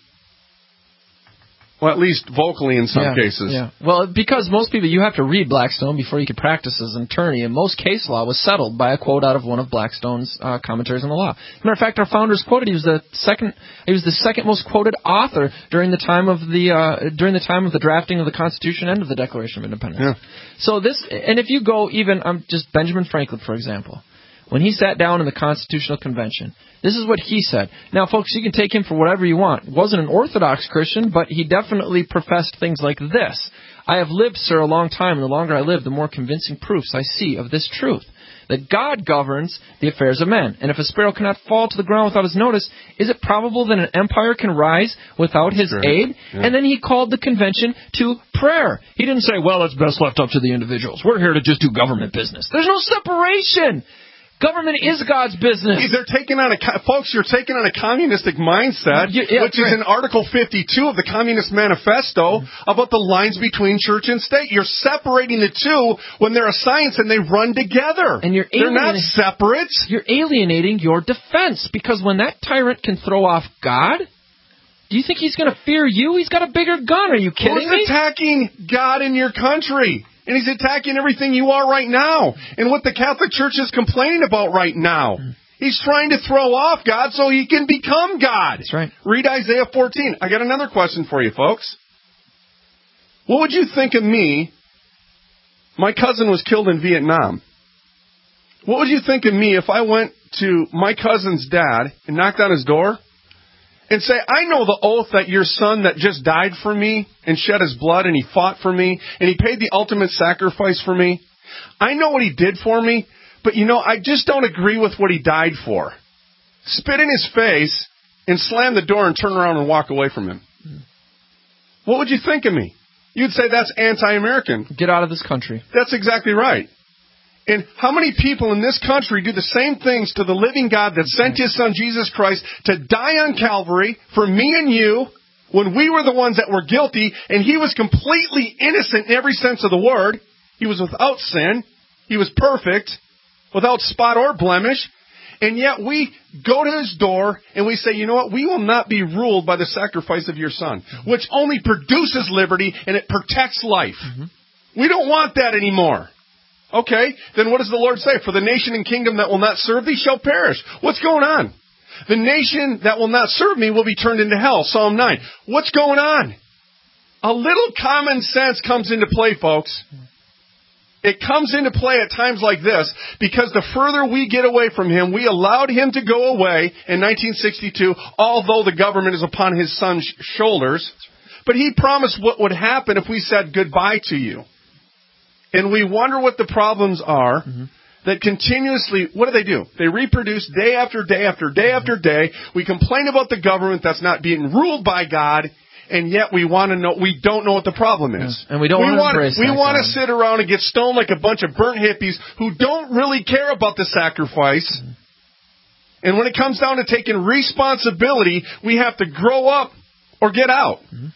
Well, at least vocally in some yeah, cases. Yeah. Well, because most people, you have to read Blackstone before you can practice as an attorney, and most case law was settled by a quote out of one of Blackstone's uh, commentaries on the law. As a matter of fact, our founders quoted. He was the second. He was the second most quoted author during the time of the uh, during the time of the drafting of the Constitution and of the Declaration of Independence. Yeah. So this, and if you go even, um, just Benjamin Franklin, for example. When he sat down in the Constitutional Convention, this is what he said. Now, folks, you can take him for whatever you want. Wasn't an Orthodox Christian, but he definitely professed things like this. I have lived, sir, a long time, and the longer I live, the more convincing proofs I see of this truth, that God governs the affairs of men. And if a sparrow cannot fall to the ground without his notice, is it probable that an empire can rise without his Sure. aid? Yeah. And then he called the convention to prayer. He didn't say, well, it's best left up to the individuals. We're here to just do government business. There's no separation. Government is God's business. They're taking on a folks. You're taking on a communistic mindset, Yeah, yeah, which is right. in Article fifty-two of the Communist Manifesto about the lines between church and state. You're separating the two when they're a science and they run together. And you're they're not alienating- separate. You're alienating your defense, because when that tyrant can throw off God, do you think he's going to fear you? He's got a bigger gun. Are you kidding Who's me? attacking God in your country? And he's attacking everything you are right now. And what the Catholic Church is complaining about right now. He's trying to throw off God so he can become God. That's right. Read Isaiah fourteen. I got another question for you, folks. What would you think of me? My cousin was killed in Vietnam. What would you think of me if I went to my cousin's dad and knocked on his door and say, I know the oath that your son that just died for me and shed his blood and he fought for me and he paid the ultimate sacrifice for me. I know what he did for me, but you know, I just don't agree with what he died for. Spit in his face and slam the door and turn around and walk away from him. What would you think of me? You'd say that's anti-American. Get out of this country. That's exactly right. And how many people in this country do the same things to the living God that sent his son Jesus Christ to die on Calvary for me and you when we were the ones that were guilty, and he was completely innocent in every sense of the word. He was without sin. He was perfect, without spot or blemish. And yet we go to his door and we say, you know what? We will not be ruled by the sacrifice of your son, which only produces liberty and it protects life. Mm-hmm. We don't want that anymore. Okay, then what does the Lord say? For the nation and kingdom that will not serve thee shall perish. What's going on? The nation that will not serve me will be turned into hell. Psalm nine. What's going on? A little common sense comes into play, folks. It comes into play at times like this because the further we get away from him, we allowed him to go away in nineteen sixty-two, although the government is upon his son's shoulders. But he promised what would happen if we said goodbye to you. And we wonder what the problems are mm-hmm. that continuously, what do they do? They reproduce day after day after day mm-hmm. after day. We complain about the government that's not being ruled by God, and yet we want to know, we don't know what the problem is. Yeah. And we don't we want to embrace We that want God. to sit around and get stoned like a bunch of burnt hippies who don't really care about the sacrifice. Mm-hmm. And when it comes down to taking responsibility, we have to grow up or get out. Mm-hmm.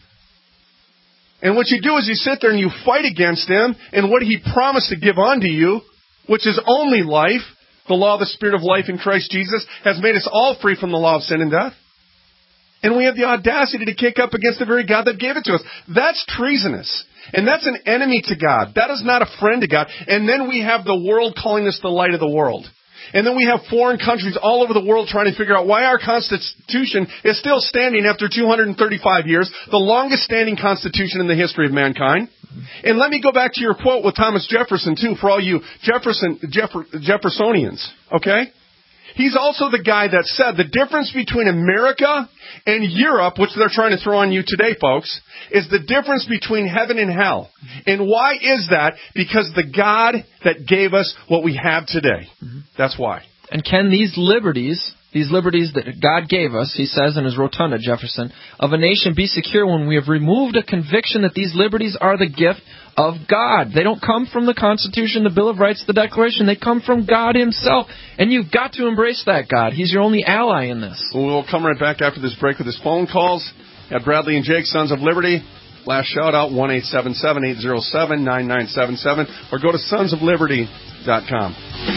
And what you do is you sit there and you fight against him and what he promised to give unto you, which is only life. The law of the Spirit of life in Christ Jesus has made us all free from the law of sin and death. And we have the audacity to kick up against the very God that gave it to us. That's treasonous. And that's an enemy to God. That is not a friend to God. And then we have the world calling us the light of the world. And then we have foreign countries all over the world trying to figure out why our Constitution is still standing after two hundred thirty-five years, the longest standing Constitution in the history of mankind. And let me go back to your quote with Thomas Jefferson, too, for all you Jefferson, Jeffer, Jeffersonians, okay? He's also the guy that said the difference between America and Europe, which they're trying to throw on you today, folks, is the difference between heaven and hell. And why is that? Because the God that gave us what we have today. Mm-hmm. That's why. And can these liberties, these liberties that God gave us, he says in his rotunda, Jefferson, of a nation be secure when we have removed a conviction that these liberties are the gift of God? They don't come from the Constitution, the Bill of Rights, the Declaration. They come from God himself. And you've got to embrace that God. He's your only ally in this. We'll come right back after this break with his phone calls at Bradley and Jake, Sons of Liberty. Last shout out, one eight seven seven, eight zero seven, nine nine seven seven, or go to sons of liberty dot com.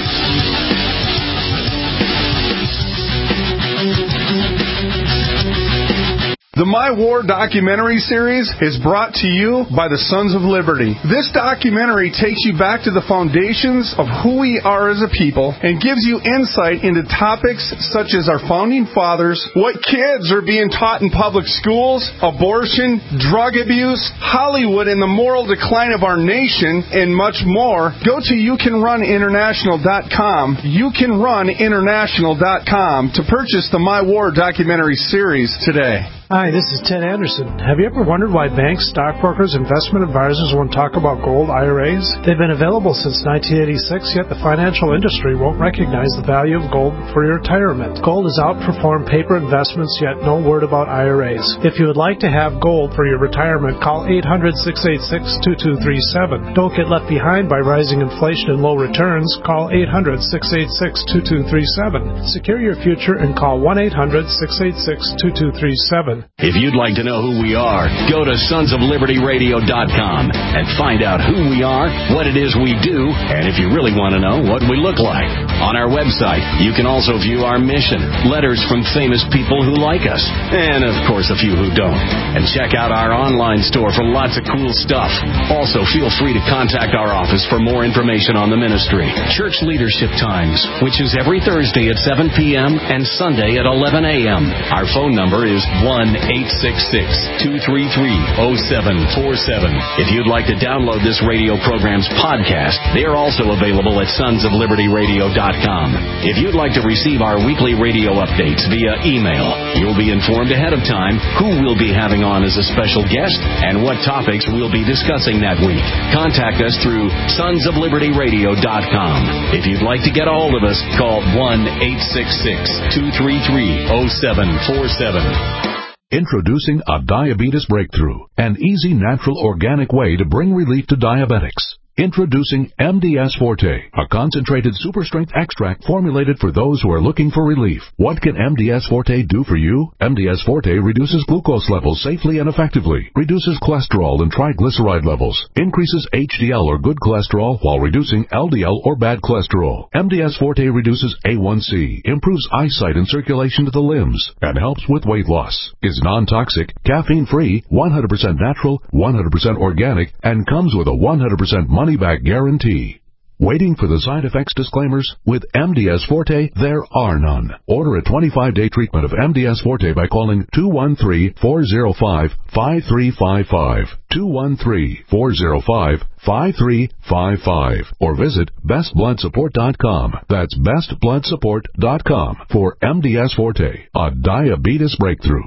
The My War documentary series is brought to you by the Sons of Liberty. This documentary takes you back to the foundations of who we are as a people and gives you insight into topics such as our founding fathers, what kids are being taught in public schools, abortion, drug abuse, Hollywood and the moral decline of our nation, and much more. Go to you can run international dot com, you can run international dot com to purchase the My War documentary series today. Hi, this is Ted Anderson. Have you ever wondered why banks, stockbrokers, investment advisors won't talk about gold I R As? They've been available since nineteen eighty-six, yet the financial industry won't recognize the value of gold for your retirement. Gold has outperformed paper investments, yet no word about I R As. If you would like to have gold for your retirement, call eight hundred, six eight six, two two three seven. Don't get left behind by rising inflation and low returns. Call eight hundred, six eight six, two two three seven. Secure your future and call one eight hundred, six eight six, two two three seven. If you'd like to know who we are, go to sons of liberty radio dot com and find out who we are, what it is we do, and if you really want to know, what we look like. On our website, you can also view our mission, letters from famous people who like us, and of course a few who don't. And check out our online store for lots of cool stuff. Also, feel free to contact our office for more information on the ministry. Church Leadership Times, which is every Thursday at seven p.m. and Sunday at eleven a.m. Our phone number is one eight six six, two three three, zero seven four seven. If you'd like to download this radio program's podcast, they are also available at sons of liberty radio dot com. If you'd like to receive our weekly radio updates via email, you'll be informed ahead of time who we'll be having on as a special guest and what topics we'll be discussing that week. Contact us through sons of liberty radio dot com. If you'd like to get a hold of us, call one eight six six, two three three, zero seven four seven. Introducing a diabetes breakthrough, an easy, natural, organic way to bring relief to diabetics. Introducing M D S Forte, a concentrated super strength extract formulated for those who are looking for relief. What can M D S Forte do for you? M D S Forte reduces glucose levels safely and effectively, reduces cholesterol and triglyceride levels, increases H D L or good cholesterol while reducing L D L or bad cholesterol. M D S Forte reduces A one C, improves eyesight and circulation to the limbs, and helps with weight loss. Is non-toxic, caffeine-free, one hundred percent natural, one hundred percent organic, and comes with a one hundred percent money-back guarantee. Waiting for the side effects disclaimers? With M D S Forte, there are none. Order a twenty-five day treatment of M D S Forte by calling two one three, four zero five, five three five five, two one three, four zero five, five three five five, or visit best blood support dot com. That's best blood support dot com for M D S Forte, a diabetes breakthrough.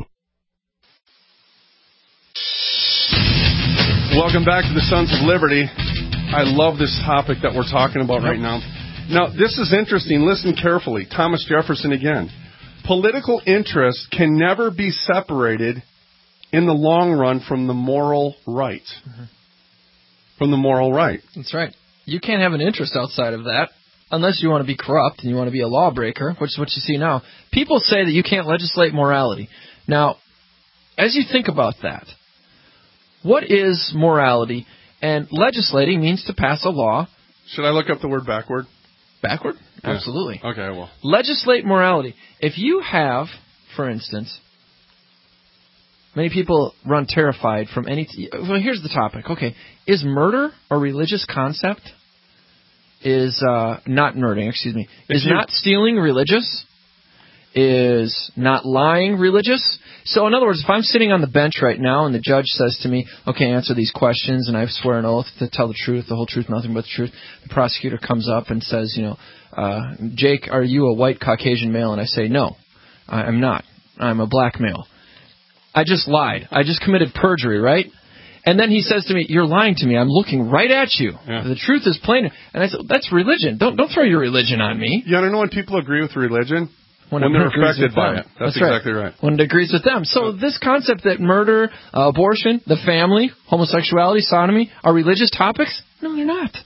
Welcome back to the Sons of Liberty. I love this topic that we're talking about right now. Now, this is interesting. Listen carefully. Thomas Jefferson again. Political interest can never be separated in the long run from the moral right. Mm-hmm. From the moral right. That's right. You can't have an interest outside of that unless you want to be corrupt and you want to be a lawbreaker, which is what you see now. People say that you can't legislate morality. Now, as you think about that, what is morality? And legislating means to pass a law. Should I look up the word backward? Backward? Yeah. Absolutely. Okay, I will. Legislate morality. If you have, for instance, many people run terrified from any... T- well, here's the topic. Okay, is murder a religious concept? Is uh, not murdering, excuse me. Is you- not stealing religious? Is not lying religious? So, in other words, if I'm sitting on the bench right now and the judge says to me, okay, answer these questions, and I swear an oath to tell the truth, the whole truth, nothing but the truth, the prosecutor comes up and says, you know, uh, Jake, are you a white Caucasian male? And I say, no, I'm not. I'm a black male. I just lied. I just committed perjury, right? And then he says to me, you're lying to me. I'm looking right at you. Yeah. The truth is plain. And I said, that's religion. Don't don't throw your religion on me. You want to know when people agree with religion? When, when they're affected by it. That's, That's exactly right. right. When it agrees with them. So this concept that murder, uh, abortion, the family, homosexuality, sodomy are religious topics? No, they're not.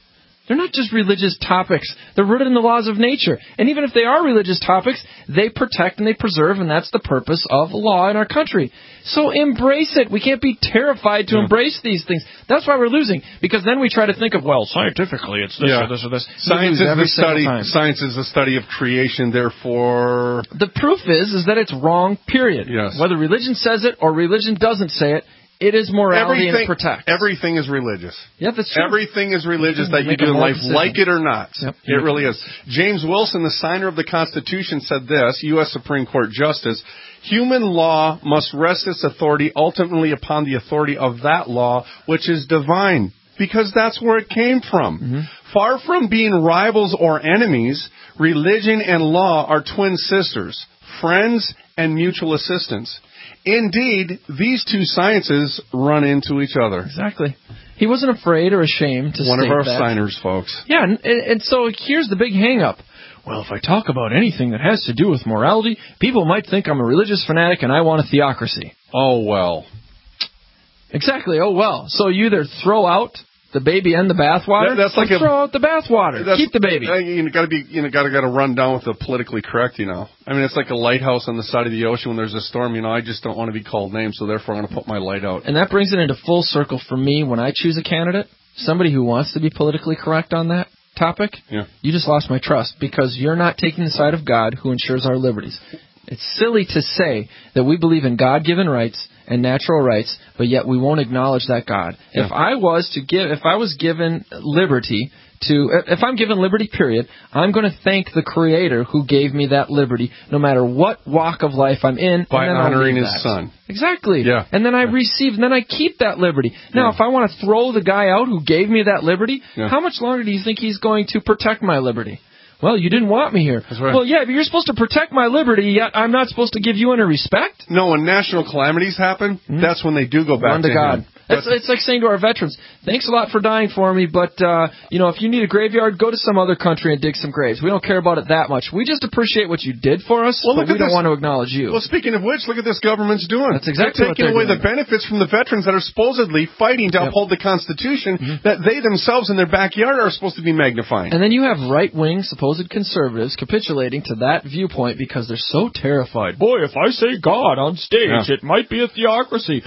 They're not just religious topics. They're rooted in the laws of nature. And even if they are religious topics, they protect and they preserve, and that's the purpose of law in our country. So embrace it. We can't be terrified to yeah. embrace these things. That's why we're losing, because then we try to think of, well, scientifically it's this yeah. or this or this. Science is, the study, science is the study of creation, therefore... The proof is, is that it's wrong, period. Yes. Whether religion says it or religion doesn't say it, it is morality everything, and protects. Everything is religious. Yeah, that's true. Everything is religious that you do in life, decision. like it or not. Yep. It really is. James Wilson, the signer of the Constitution, said this, U S Supreme Court Justice, human law must rest its authority ultimately upon the authority of that law, which is divine, because that's where it came from. Mm-hmm. Far from being rivals or enemies, religion and law are twin sisters, friends and mutual assistants. Indeed, these two sciences run into each other. Exactly. He wasn't afraid or ashamed to One state of our that. signers, folks. Yeah, and, and so here's the big hang-up. Well, if I talk about anything that has to do with morality, people might think I'm a religious fanatic and I want a theocracy. Oh, well. Exactly, oh, well. So you either throw out the baby and the bathwater, that, that's like a, throw out the bathwater. Keep the baby. You got to be, you know, got to got to run down with the politically correct. You know, I mean, it's like a lighthouse on the side of the ocean when there's a storm. You know, I just don't want to be called names, so therefore I'm going to put my light out. And that brings it into full circle for me when I choose a candidate, somebody who wants to be politically correct on that topic. Yeah. You just lost my trust because you're not taking the side of God who ensures our liberties. It's silly to say that we believe in God-given rights and natural rights, but yet we won't acknowledge that God. Yeah. If I was to give, if I was given liberty to, if I'm given liberty, period, I'm going to thank the Creator who gave me that liberty, no matter what walk of life I'm in. By and then honoring His that. Son. Exactly. Yeah. And then I yeah. receive, and then I keep that liberty. Now, yeah. if I want to throw the guy out who gave me that liberty, yeah. how much longer do you think he's going to protect my liberty? Well, you didn't want me here. That's right. Well, yeah, but you're supposed to protect my liberty, yet I'm not supposed to give you any respect? No, when national calamities happen, mm-hmm. that's when they do go back Run to, to God. Him. It's, it's like saying to our veterans, thanks a lot for dying for me, but, uh, you know, if you need a graveyard, go to some other country and dig some graves. We don't care about it that much. We just appreciate what you did for us, well, but we don't this. want to acknowledge you. Well, speaking of which, look at this government's doing. That's exactly they're taking what away they're the benefits from the veterans that are supposedly fighting to yep. uphold the Constitution mm-hmm. that they themselves in their backyard are supposed to be magnifying. And then you have right-wing supposed conservatives capitulating to that viewpoint because they're so terrified. Boy, if I say God on stage, yeah. it might be a theocracy.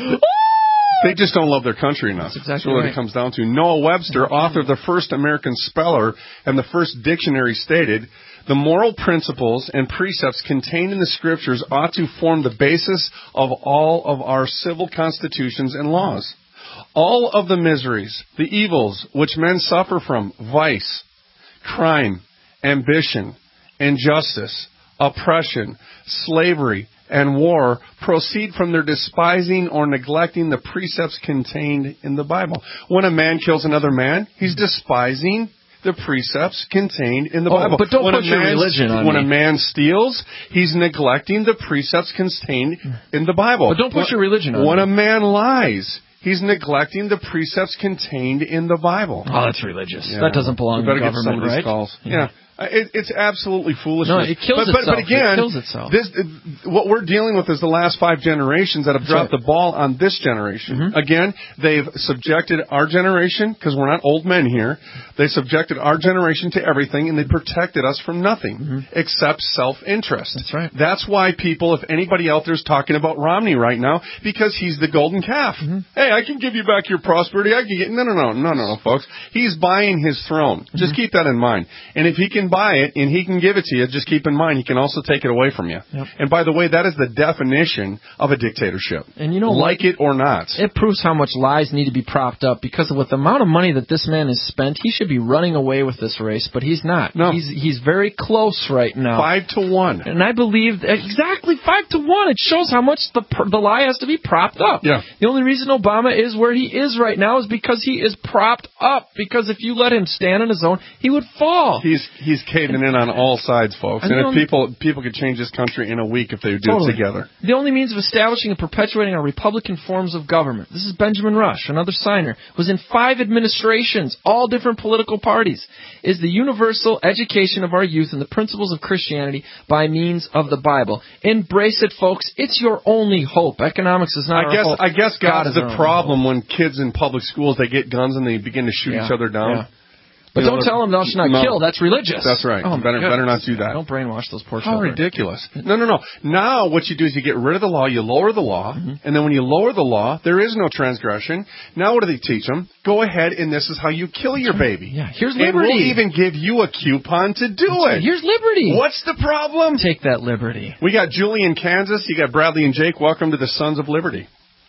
They just don't love their country enough. That's exactly That's what right. it comes down to. Noah Webster, author of the first American speller and the first dictionary, stated, the moral principles and precepts contained in the Scriptures ought to form the basis of all of our civil constitutions and laws. All of the miseries, the evils which men suffer from, vice, crime, ambition, injustice, oppression, slavery, and war proceed from their despising or neglecting the precepts contained in the Bible. When a man kills another man, he's despising the precepts contained in the oh, Bible. But don't when put your religion on When me. a man steals, he's neglecting the precepts contained in the Bible. But don't put when, your religion on When me. a man lies, he's neglecting the precepts contained in the Bible. Oh, that's religious. Yeah. That doesn't belong in in government, get some of these right? Calls. Yeah. yeah. It, it's absolutely foolishness. No, it kills but, but, itself. But again, it kills itself. This, what we're dealing with is the last five generations that have That's dropped right. the ball on this generation. Mm-hmm. Again, they've subjected our generation, because we're not old men here, they subjected our generation to everything, and they protected us from nothing mm-hmm. except self-interest. That's right. That's why people, if anybody out there is talking about Romney right now, because he's the golden calf. Mm-hmm. Hey, I can give you back your prosperity. I can get no, no, no, no, no, no, folks. He's buying his throne. Mm-hmm. Just keep that in mind. And if he can buy it and he can give it to you, just keep in mind he can also take it away from you. Yep. And by the way, that is the definition of a dictatorship. And you know like what? it or not. It proves how much lies need to be propped up, because with the amount of money that this man has spent, he should be running away with this race, but he's not. No. He's he's very close right now. Five to one. And I believe exactly five to one. It shows how much the the lie has to be propped up. Yeah. The only reason Obama is where he is right now is because he is propped up. Because if you let him stand on his own, he would fall. He's he's caving in on all sides, folks. And, and if only, people people could change this country in a week if they would do totally. it together. The only means of establishing and perpetuating our Republican forms of government. This is Benjamin Rush, another signer, was in five administrations, all different political parties, is the universal education of our youth in the principles of Christianity by means of the Bible. Embrace it, folks. It's your only hope. Economics is not I our guess, hope. I guess God, God is the problem hope. when kids in public schools, they get guns and they begin to shoot yeah. each other down. Yeah. But you don't know, tell them thou shalt not no. kill. That's religious. That's right. Oh, better, better not do that. Don't brainwash those poor How children. ridiculous. No, no, no. Now what you do is you get rid of the law, you lower the law, mm-hmm. and then when you lower the law, there is no transgression. Now what do they teach them? Go ahead, and this is how you kill your baby. Yeah, here's liberty. And we'll even give you a coupon to do That's it. Right. Here's liberty. What's the problem? Take that liberty. We got Julie in Kansas. You got Bradley and Jake. Welcome to the Sons of Liberty.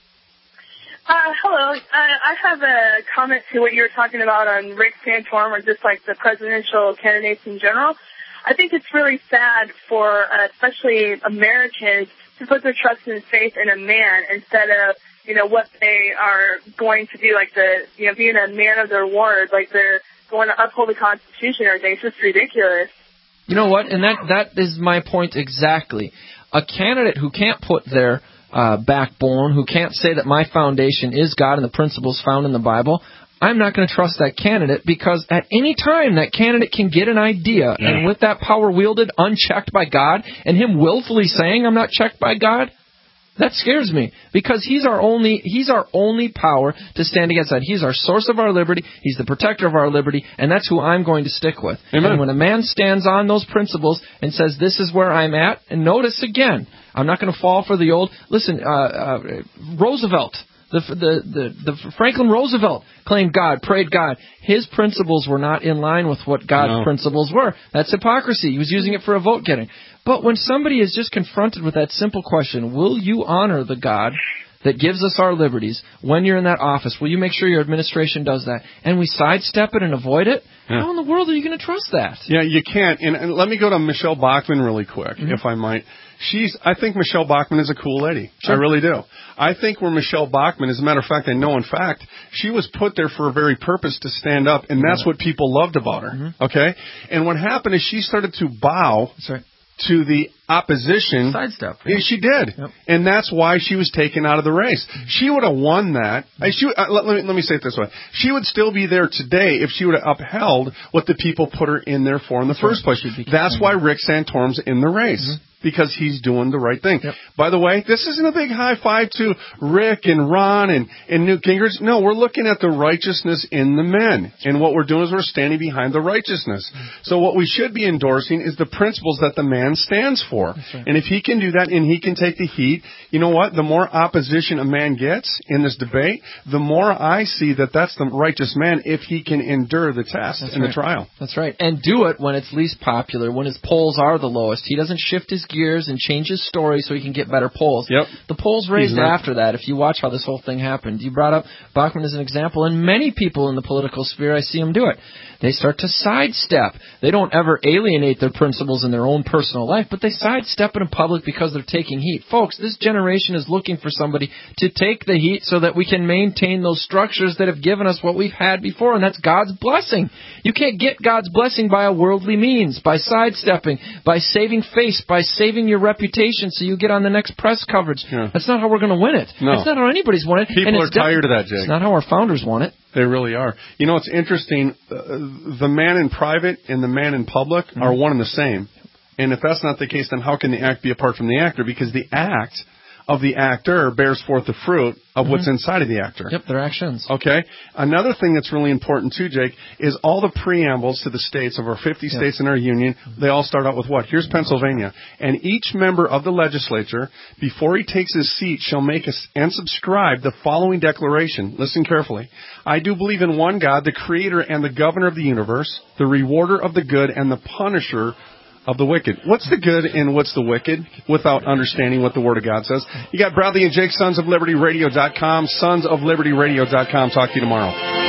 Uh, hello. Uh, I have a comment to what you were talking about on Rick Santorum, or just like the presidential candidates in general. I think it's really sad for uh, especially Americans to put their trust and faith in a man instead of, you know, what they are going to do, like the, you know, being a man of their word, like they're going to uphold the Constitution or everything. It's just ridiculous. You know what? And that that is my point exactly. A candidate who can't put their Uh, backbone, who can't say that my foundation is God and the principles found in the Bible, I'm not going to trust that candidate, because at any time that candidate can get an idea, yeah. and with that power wielded unchecked by God, and him willfully saying I'm not checked by God, that scares me, because he's our only he's our only power to stand against that. He's our source of our liberty. He's the protector of our liberty, and that's who I'm going to stick with. Amen. And when a man stands on those principles and says, this is where I'm at, and notice again, I'm not going to fall for the old, listen, uh, uh, Roosevelt, the, the, the, the Franklin Roosevelt claimed God, prayed God. His principles were not in line with what God's no. principles were. That's hypocrisy. He was using it for a vote getting. But when somebody is just confronted with that simple question, will you honor the God that gives us our liberties when you're in that office? Will you make sure your administration does that? And we sidestep it and avoid it? Yeah. How in the world are you going to trust that? Yeah, you can't. And, and let me go to Michelle Bachmann really quick, mm-hmm. if I might. She's. I think Michelle Bachmann is a cool lady. Sure. I really do. I think where Michelle Bachmann, as a matter of fact, I know in fact, she was put there for a very purpose, to stand up, and that's yeah. what people loved about her. Mm-hmm. Okay? And what happened is she started to bow. That's right. To the opposition. Sidestep. Yeah, she did. Yep. And that's why she was taken out of the race. She would have won that. Mm-hmm. She, uh, let, let, me, let me say it this way. She would still be there today if she would have upheld what the people put her in there for in the that's first right. place. That's why Rick Santorum's in the race. Mm-hmm. Because he's doing the right thing. Yep. By the way, this isn't a big high five to Rick and Ron and, and Newt Gingrich. No, we're looking at the righteousness in the men. And what we're doing is we're standing behind the righteousness. So what we should be endorsing is the principles that the man stands for. Right. And if he can do that and he can take the heat, you know what? The more opposition a man gets in this debate, the more I see that that's the righteous man if he can endure the test that's and right. the trial. That's right. And do it when it's least popular, when his polls are the lowest. He doesn't shift his gears and change his story so he can get better polls. Yep. The polls raised after that, if you watch how this whole thing happened. You brought up Bachmann as an example, and many people in the political sphere, I see them do it. They start to sidestep. They don't ever alienate their principles in their own personal life, but they sidestep it in public because they're taking heat. Folks, this generation is looking for somebody to take the heat so that we can maintain those structures that have given us what we've had before, and that's God's blessing. You can't get God's blessing by a worldly means, by sidestepping, by saving face, by saving your reputation so you get on the next press coverage. Yeah. That's not how we're going to win it. No. That's not how anybody's won it. People and are tired of that, Jake. It's not how our founders won it. They really are. You know, it's interesting. Uh, the man in private and the man in public mm-hmm. are one and the same. And if that's not the case, then how can the act be apart from the actor? Because the act of the actor bears forth the fruit of mm-hmm. what's inside of the actor. Yep, their actions. Okay? Another thing that's really important, too, Jake, is all the preambles to the states of our fifty yep. states in our union, they all start out with what? Here's Pennsylvania. And each member of the legislature, before he takes his seat, shall make a, and subscribe the following declaration. Listen carefully. I do believe in one God, the creator and the governor of the universe, the rewarder of the good and the punisher of the wicked. What's the good and what's the wicked without understanding what the Word of God says? You got Bradley and Jake, Sons of Liberty Radio dot com, Sons of Liberty Radio dot com. Talk to you tomorrow.